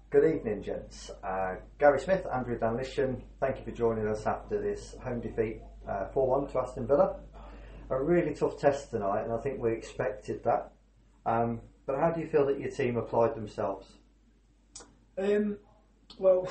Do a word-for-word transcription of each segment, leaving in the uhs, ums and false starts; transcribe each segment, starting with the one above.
Good evening, gents. Uh, Gary Smith, Andrew Danlishan, thank you for joining us after this home defeat uh, four one to Aston Villa. A really tough test tonight, and I think we expected that. Um, but how do you feel that your team applied themselves? Um, well,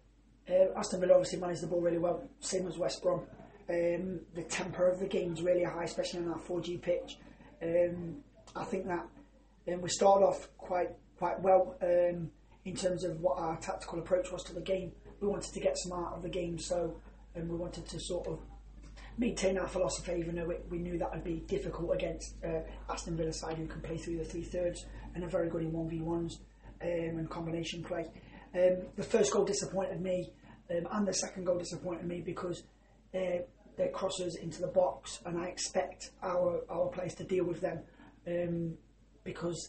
uh, Aston Villa obviously managed the ball really well, same as West Brom. Um, the tempo of the game is really high, especially on that four G pitch. Um, I think that um, we started off quite quite well. Um, in terms of what our tactical approach was to the game. We wanted to get some out of the game, so um, we wanted to sort of maintain our philosophy, even though it, we knew that would be difficult against uh, Aston Villa side who can play through the three thirds and are very good in one v ones um, and combination play. Um, the first goal disappointed me, um, and the second goal disappointed me because uh, they're crosses into the box, and I expect our, our players to deal with them um, because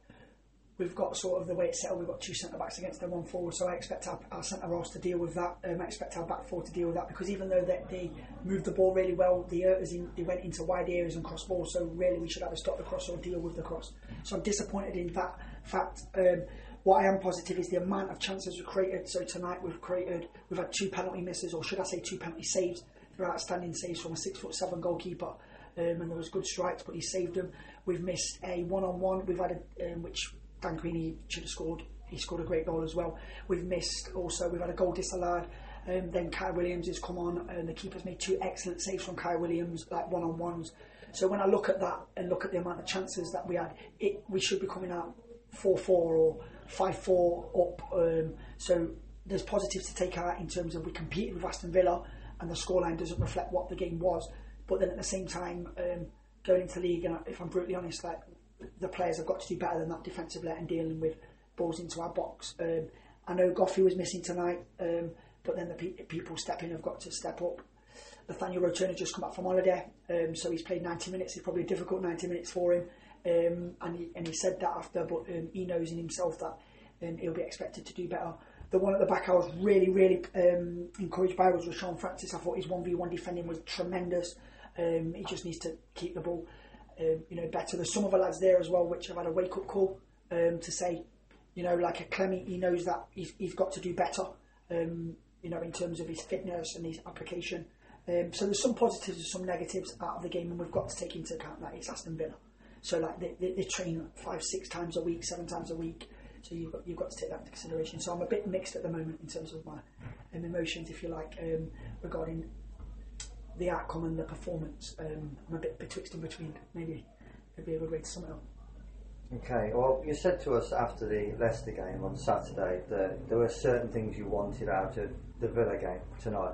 we've got sort of the way it's set up, we've got two centre-backs against their one forward, so I expect our, our centre-halves to deal with that. Um, I expect our back four to deal with that, because even though they, they moved the ball really well, the Erters in, they went into wide areas and cross balls, so really we should either stop the cross or deal with the cross. So I'm disappointed in that fact. Um, what I am positive is the amount of chances we've created. So tonight we've created, we've had two penalty misses, or should I say two penalty saves. They're outstanding saves from a six foot seven goalkeeper, um, and there was good strikes, but he saved them. We've missed a one-on-one, we've had a, um, which Dan Queenie should have scored. He scored a great goal as well. We've missed also, we've had a goal disallowed. Um, then Kai Williams has come on, and the keeper's made two excellent saves from Kai Williams, like one-on-ones. So when I look at that and look at the amount of chances that we had, it, we should be coming out four four or five four up. Um, so there's positives to take out in terms of we competed with Aston Villa, and the scoreline doesn't reflect what the game was. But then at the same time, um, going into the league, and if I'm brutally honest, like, the players have got to do better than that defensively and dealing with balls into our box. Um, I know Goffey was missing tonight, um, but then the pe- people stepping have got to step up. Nathaniel Roturner just come back from holiday, um, so he's played ninety minutes. It's probably a difficult ninety minutes for him, um, and, he, and he said that after, but um, he knows in himself that um, he'll be expected to do better. The one at the back I was really, really um, encouraged by was Sean Francis. I thought his one v one defending was tremendous. Um, he just needs to keep the ball Um, you know, better. There's some of the lads there as well which have had a wake-up call um, to say, you know, like a Clemmy, he knows that he's, he's got to do better, um, you know, in terms of his fitness and his application. Um, so there's some positives and some negatives out of the game, and we've got to take into account that it's Aston Villa. So like they, they, they train five, six times a week, seven times a week. So you've got, you've got to take that into consideration. So I'm a bit mixed at the moment in terms of my um, emotions, if you like, um, regarding the outcome and the performance. um, I'm a bit betwixt and between. Maybe it'd be a good way to sum it up. Okay, well, you said to us after the Leicester game on Saturday that there were certain things you wanted out of the Villa game tonight.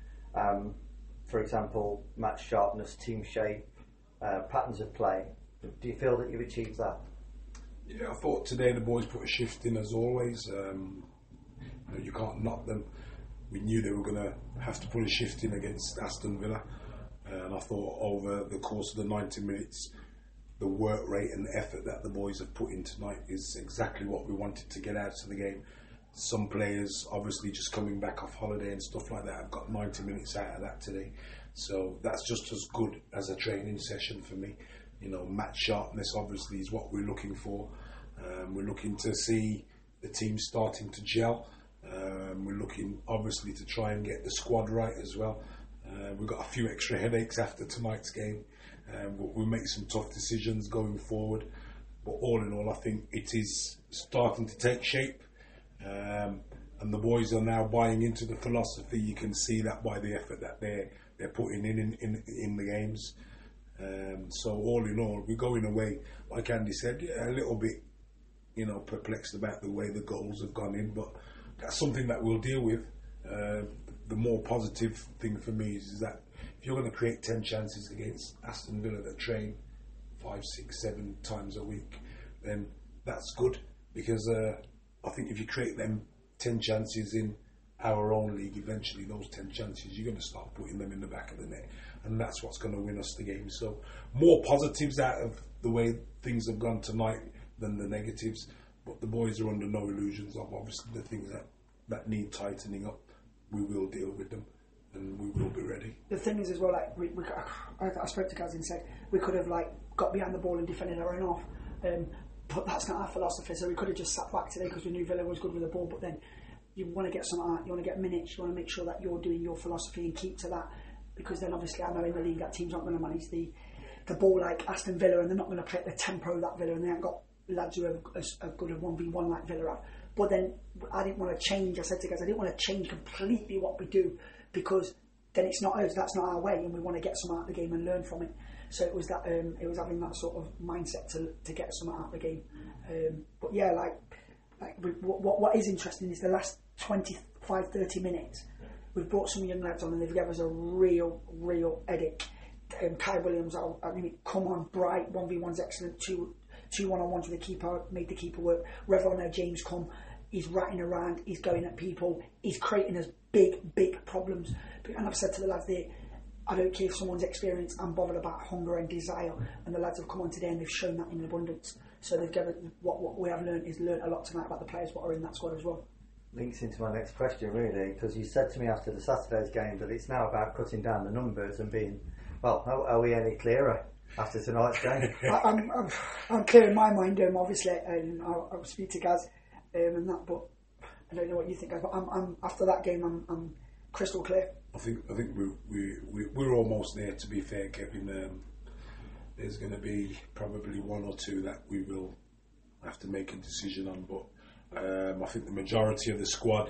Um, for example, match sharpness, team shape, uh, patterns of play. Do you feel that you've achieved that? Yeah, I thought today the boys put a shift in as always. Um, you know, you can't knock them. We knew they were going to have to put a shift in against Aston Villa, and I thought over the course of the ninety minutes, the work rate and effort that the boys have put in tonight is exactly what we wanted to get out of the game. Some players obviously just coming back off holiday and stuff like that have got ninety minutes out of that today, so that's just as good as a training session for me. You know, match sharpness obviously is what we're looking for. Um, we're looking to see the team starting to gel. Um, we're looking obviously to try and get the squad right as well. Uh, we've got a few extra headaches after tonight's game. Um, but we'll make some tough decisions going forward. But all in all, I think it is starting to take shape. Um, and the boys are now buying into the philosophy. You can see that by the effort that they're, they're putting in in, in, in the games. Um, so all in all, we're going away, like Andy said, yeah, a little bit, you know, perplexed about the way the goals have gone in, but that's something that we'll deal with. Uh, the more positive thing for me is, is that if you're going to create ten chances against Aston Villa that train five, six, seven times a week, then that's good, because uh, I think if you create them ten chances in our own league, eventually those ten chances, you're going to start putting them in the back of the net, and that's what's going to win us the game. So more positives out of the way things have gone tonight than the negatives, but the boys are under no illusions of obviously the things that, that need tightening up. We will deal with them, and we will be ready. The thing is as well, like we, we I, I spoke to Gaz and said we could have like got behind the ball and defended our own off. Um, but that's not our philosophy. So we could have just sat back today because we knew Villa was good with the ball. But then you want to get some art, you want to get minutes, you want to make sure that you're doing your philosophy and keep to that. Because then obviously I know in the league that teams aren't going to manage the the ball like Aston Villa, and they're not going to play at the tempo that Villa, and they haven't got lads who have as, as good a one v one like Villa have. But then I didn't want to change. I said to guys, I didn't want to change completely what we do, because then it's not us. That's not our way, and we want to get some out of the game and learn from it. So it was that. Um, it was having that sort of mindset to to get some out of the game. Um, but yeah, like, like we, what what is interesting is the last twenty-five, thirty minutes. We've brought some young lads on, and they've given us a real, real headache. Um, Kai Williams, I, I mean, come on, bright, one v one's excellent, two, two one-on-ones with the keeper, made the keeper work. Reverend James come, he's ratting around, he's going at people, he's creating us big, big problems. And I've said to the lads there, I don't care if someone's experienced, I'm bothered about hunger and desire. And the lads have come on today and they've shown that in abundance. So they've given, what, what we have learned is learned a lot tonight about the players what are in that squad as well. Links into my next question, really, because you said to me after the Saturday's game that it's now about cutting down the numbers and being, well, are, are we any clearer after tonight's game? I, I'm, I'm, I'm clear in my mind, um, obviously, and I'll, I'll speak to Gaz um, and that, but I don't know what you think, Gaz, but I'm, I'm, after that game, I'm, I'm crystal clear. I think I think we we we we're almost there. To be fair, Kevin, um, there's going to be probably one or two that we will have to make a decision on, but. Um, I think the majority of the squad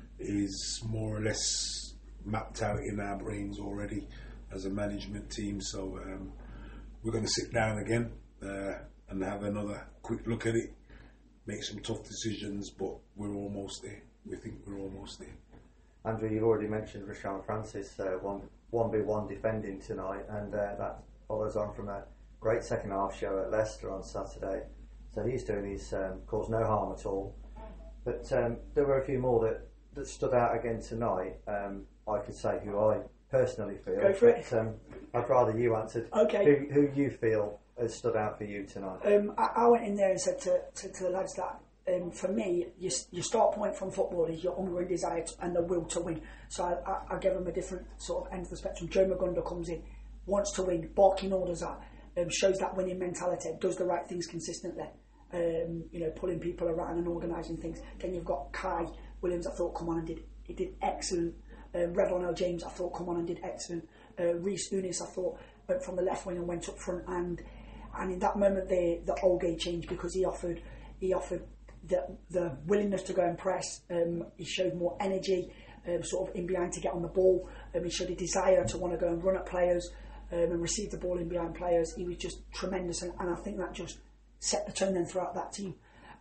is more or less mapped out in our brains already as a management team. So um, we're going to sit down again uh, and have another quick look at it, make some tough decisions, but we're almost there. We think we're almost there. Andrew, you've already mentioned Rashawn Francis, uh, one, one v one defending tonight, and uh, that follows on from a great second half show at Leicester on Saturday. So he's doing his, um, caused no harm at all. But um, there were a few more that, that stood out again tonight. Um, I could say who I personally feel. Go for but, it. Um, I'd rather you answered. Okay. Who, who you feel has stood out for you tonight? Um, I, I went in there and said to, to, to the lads that um, for me, your, your start point from football is your hunger and desire to, and the will to win. So I, I, I give them a different sort of end of the spectrum. Joe Magunda comes in, wants to win, barking orders at, um, shows that winning mentality, does the right things consistently. Um, you know, pulling people around and organising things. Then you've got Kai Williams, I thought, come on and did he did excellent. Um, Reverend James, I thought, come on and did excellent. Uh, Reece Unis, I thought, went from the left wing and went up front, and and in that moment, the the whole game changed because he offered he offered the the willingness to go and press. Um, he showed more energy, um, sort of in behind to get on the ball. Um, he showed a desire to want to go and run at players um, and receive the ball in behind players. He was just tremendous, and, and I think that just set the tone then throughout that team.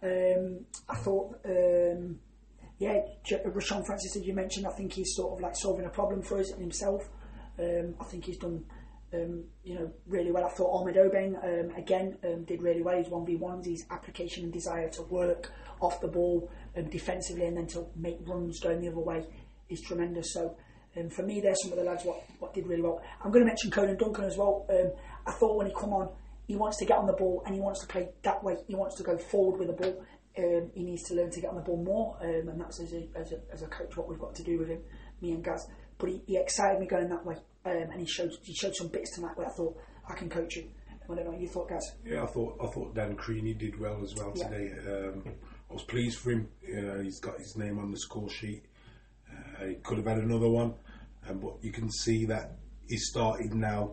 Um, I thought, um, yeah, Rashawn Francis, as you mentioned, I think he's sort of like solving a problem for us himself. Um, I think he's done, um, you know, really well. I thought Ahmed Obeng, um, again, um, did really well. His one v ones, his application and desire to work off the ball um, defensively and then to make runs going the other way is tremendous. So um, for me, there's some of the lads what, what did really well. I'm going to mention Conan Duncan as well. Um, I thought when he come on, he wants to get on the ball and he wants to play that way. He wants to go forward with the ball. Um, he needs to learn to get on the ball more, um, and that's as a, as, a, as a coach what we've got to do with him, me and Gaz. But he, he excited me going that way, um, and he showed he showed some bits tonight where I thought I can coach you. I don't know what you thought, Gaz. Yeah, I thought I thought Dan Creaney did well as well yeah. today. Um, I was pleased for him. Uh, he's got his name on the score sheet. Uh, he could have had another one, um, but you can see that he started now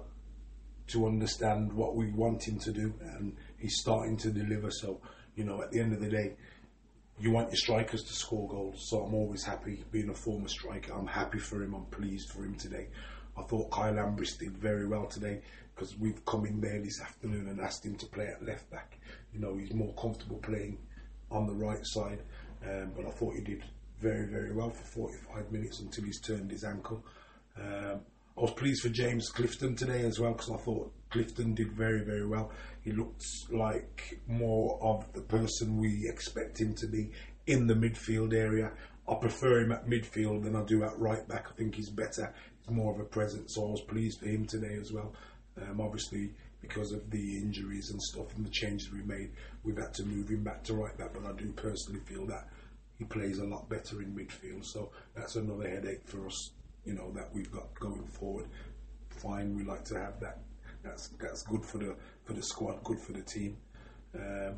to understand what we want him to do, and he's starting to deliver. So, you know, at the end of the day, you want your strikers to score goals. So I'm always happy being a former striker. I'm happy for him. I'm pleased for him today. I thought Kyle Ambris did very well today because we've come in there this afternoon and asked him to play at left back. You know, he's more comfortable playing on the right side, um, but I thought he did very, very well for forty-five minutes until he's turned his ankle. Um, I was pleased for James Clifton today as well because I thought Clifton did very, very well. He looked like more of the person we expect him to be in the midfield area. I prefer him at midfield than I do at right back. I think he's better. He's more of a presence. So I was pleased for him today as well. Um, obviously, because of the injuries and stuff and the changes we made, we've had to move him back to right back. But I do personally feel that he plays a lot better in midfield. So that's another headache for us, you know, that we've got going forward. Fine, we like to have that. That's that's good for the for the squad, good for the team. Um,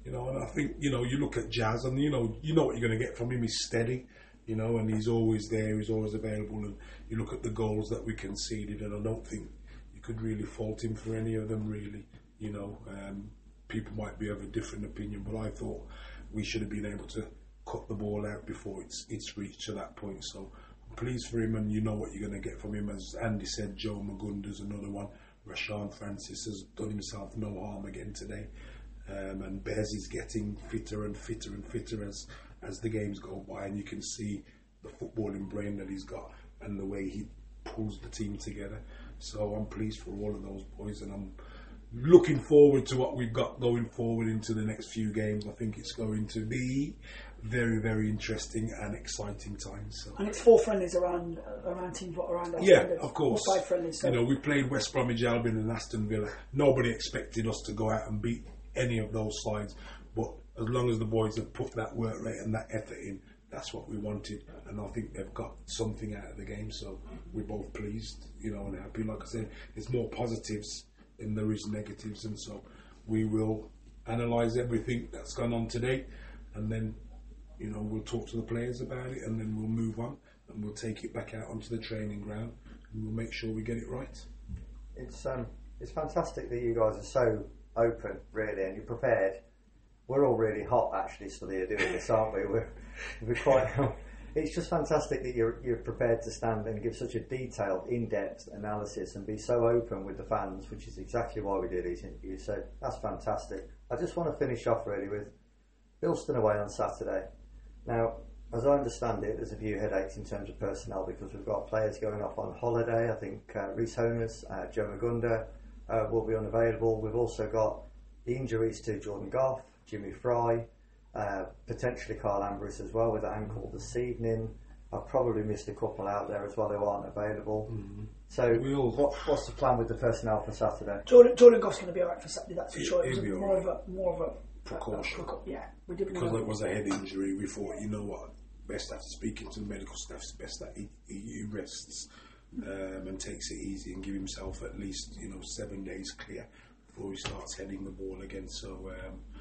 You know, and I think, you know, you look at Jazz and, you know, you know what you're going to get from him. He's steady, you know, and he's always there, he's always available. And you look at the goals that we conceded, and I don't think you could really fault him for any of them, really. You know, um, people might be of a different opinion, but I thought we should have been able to cut the ball out before it's it's reached to that point. So I'm pleased for him, and you know what you're going to get from him. As Andy said, Joe Magunda's another one. Rashawn Francis has done himself no harm again today. Um, and Bez is getting fitter and fitter and fitter as, as the games go by, and you can see the footballing brain that he's got and the way he pulls the team together. So I'm pleased for all of those boys, and I'm looking forward to what we've got going forward into the next few games. I think it's going to be very, very interesting and exciting times. So. And it's four friendlies around around teams what around our yeah, standards. of course. Or five friendlies. So. You know, we played West Bromwich Albion and Aston Villa. Nobody expected us to go out and beat any of those sides, but as long as the boys have put that work rate and that effort in, that's what we wanted, and I think they've got something out of the game. So we're both pleased, you know, and happy. Like I said, there's more positives than there is negatives, and so we will analyse everything that's gone on today, and then, you know, we'll talk to the players about it, and then we'll move on and we'll take it back out onto the training ground, and we'll make sure we get it right. It's um, it's fantastic that you guys are so open, really, and you're prepared. We're all really hot, actually, so you're doing this, aren't we? We're, we're quite. It's just fantastic that you're you're prepared to stand and give such a detailed, in-depth analysis and be so open with the fans, which is exactly why we do these interviews. So that's fantastic. I just want to finish off really with Bilston away on Saturday. Now, as I understand it, there's a few headaches in terms of personnel because we've got players going off on holiday. I think uh, Reece Honus, uh, Joe Magunda uh, will be unavailable. We've also got the injuries to Jordan Goff, Jimmy Fry, uh, potentially Carl Ambrose as well with an ankle this evening. I've probably missed a couple out there as well who aren't available. Mm-hmm. So we'll what, what's the plan with the personnel for Saturday? Jordan, Jordan Goff's going to be alright for Saturday, that's for He- sure. It he'll was be more alright. of a more of a Precaution. uh, yeah, we didn't Because know. it was a head injury, we thought, you know what, best after speaking to the medical staff, it's best that he, he, he rests um, and takes it easy and give himself at least, you know, seven days clear before he starts heading the ball again. So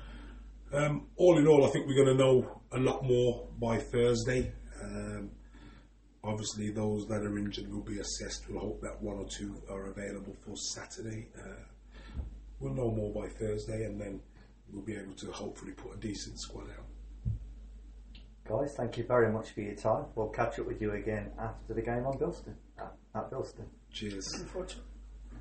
um, um, all in all, I think we're going to know a lot more by Thursday. Um, obviously, those that are injured will be assessed. We'll hope that one or two are available for Saturday. Uh, we'll know more by Thursday, and then we'll be able to hopefully put a decent squad out. Guys, thank you very much for your time. We'll catch up with you again after the game on Bilston, at, at Bilston. Cheers. Looking forward to it.